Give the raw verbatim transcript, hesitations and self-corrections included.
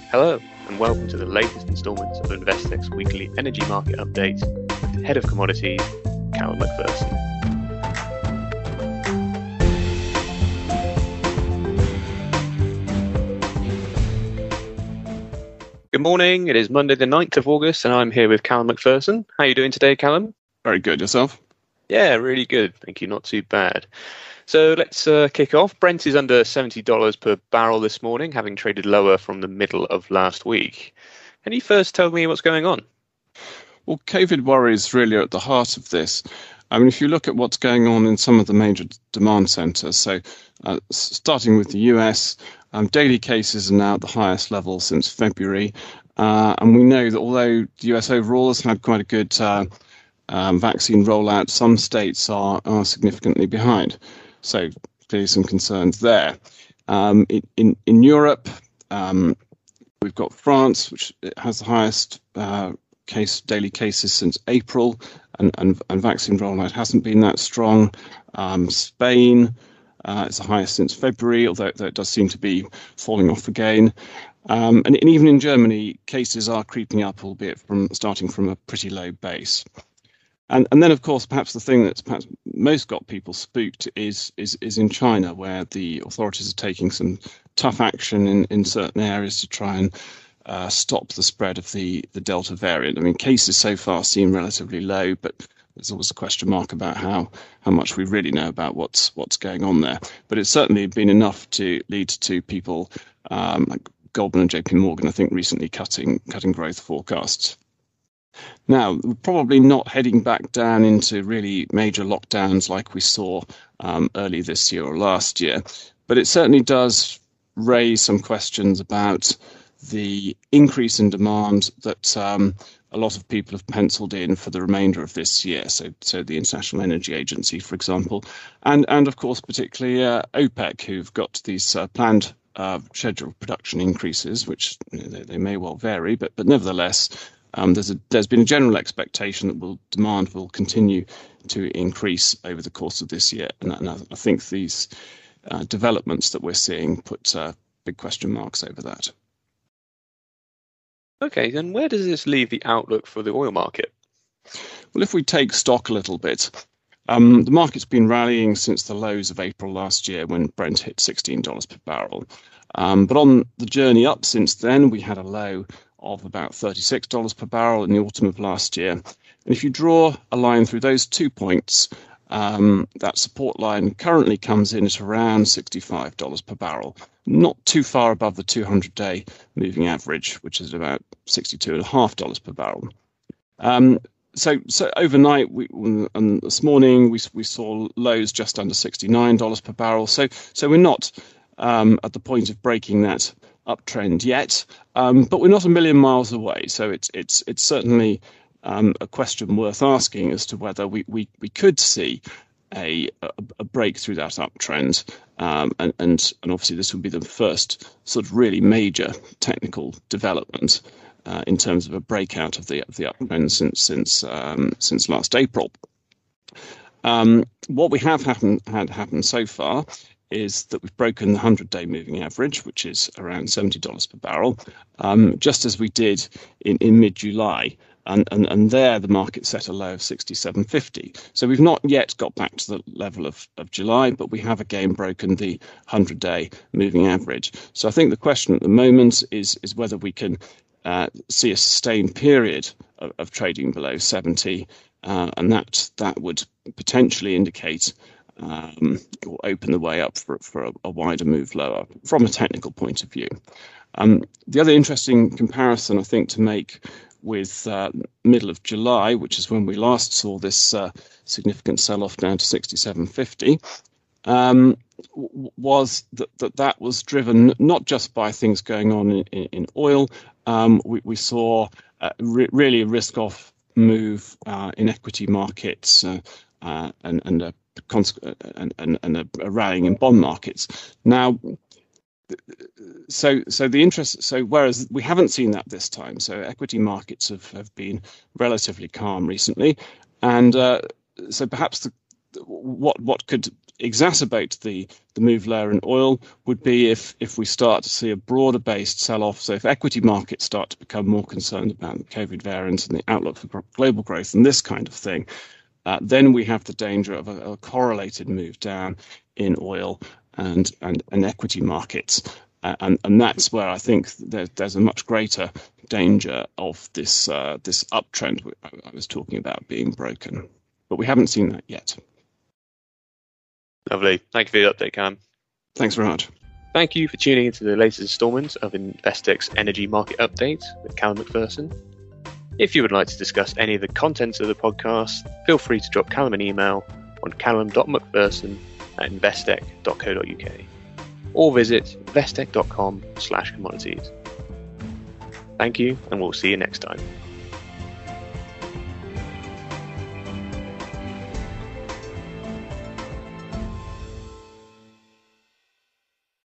Hello, and welcome to the latest instalment of Investec's weekly energy market update with Head of Commodities, Callum McPherson. Good morning, it is Monday the ninth of August, and I'm here with Callum McPherson. How are you doing today, Callum? Very good. Yourself? Yeah, really good. Thank you. Not too bad. So let's uh, kick off. Brent is under seventy dollars per barrel this morning, having traded lower from the middle of last week. Can you first tell me what's going on? Well, COVID worries really are at the heart of this. I mean, if you look at what's going on in some of the major demand centres, so uh, starting with the U S, um, daily cases are now at the highest level since February. Uh, and we know that although the U S overall has had quite a good uh, um, vaccine rollout, some states are, are significantly behind. So clearly some concerns there. Um, in, in, in Europe, um, we've got France, which has the highest uh, case daily cases since April, and, and, and vaccine rollout hasn't been that strong. Um, Spain uh, is the highest since February, although, although it does seem to be falling off again. Um, and, and even in Germany, cases are creeping up, albeit from starting from a pretty low base. And, and then, of course, perhaps the thing that's perhaps most got people spooked is is, is in China, where the authorities are taking some tough action in, in certain areas to try and uh, stop the spread of the, the Delta variant. I mean, cases so far seem relatively low, but there's always a question mark about how, how much we really know about what's what's going on there. But it's certainly been enough to lead to people um, like Goldman and J P Morgan, I think, recently cutting cutting growth forecasts. Now, we're probably not heading back down into really major lockdowns like we saw um, early this year or last year, but it certainly does raise some questions about the increase in demand that um, a lot of people have penciled in for the remainder of this year. So, so the International Energy Agency, for example, and, and of course, particularly uh, OPEC, who've got these uh, planned uh, scheduled production increases, which you know, they, they may well vary, but, but nevertheless, Um, there's, a, there's been a general expectation that will, demand will continue to increase over the course of this year. And, and I, I think these uh, developments that we're seeing put uh, big question marks over that. Okay, then where does this leave the outlook for the oil market? Well, if we take stock a little bit, um, the market's been rallying since the lows of April last year when Brent hit sixteen dollars per barrel. Um, but on the journey up since then, we had a low of about thirty-six dollars per barrel in the autumn of last year. And if you draw a line through those two points, um, that support line currently comes in at around sixty-five dollars per barrel, not too far above the two hundred day moving average, which is about sixty-two point five dollars per barrel. Um, so, so overnight, we, and this morning, we, we saw lows just under sixty-nine dollars per barrel. So, so we're not um, at the point of breaking that uptrend yet, um, but we're not a million miles away. So it's it's it's certainly um, a question worth asking as to whether we we, we could see a, a a break through that uptrend, um, and and and obviously this would be the first sort of really major technical development uh, in terms of a breakout of the of the uptrend since since um, since last April. Um, what we have happen, had happen so far is that we've broken the hundred day moving average, which is around seventy dollars per barrel, um, just as we did in, in mid-July. And, and, and there the market set a low of sixty-seven fifty. So we've not yet got back to the level of, of July, but we have again broken the hundred day moving average. So I think the question at the moment is, is whether we can uh, see a sustained period of, of trading below seventy, uh, and that that would potentially indicate Um, or open the way up for, for a, a wider move lower from a technical point of view. Um, the other interesting comparison, I think, to make with uh, middle of July, which is when we last saw this uh, significant sell-off down to sixty-seven fifty, um, was that, that that was driven not just by things going on in, in, in oil. Um, we, we saw uh, re- really a risk-off move uh, in equity markets uh, uh, and, and a and, and, and a, a rallying in bond markets. Now, so so the interest, so whereas we haven't seen that this time, so equity markets have, have been relatively calm recently, and uh, so perhaps the what what could exacerbate the the move lower in oil would be if if we start to see a broader based sell-off. So if equity markets start to become more concerned about the COVID variant and the outlook for global growth and this kind of thing, uh, then we have the danger of a, a correlated move down in oil and and, and equity markets. Uh, and, and that's where I think there, there's a much greater danger of this uh, this uptrend I, I was talking about being broken. But we haven't seen that yet. Lovely. Thank you for the update, Callum. Thanks very much. Thank you for tuning into the latest instalment of Investec's Energy Market Update with Callum McPherson. If you would like to discuss any of the contents of the podcast, feel free to drop Callum an email on callum dot mcpherson at investec dot co dot uk or visit investec dot com slash commodities. Thank you, and we'll see you next time.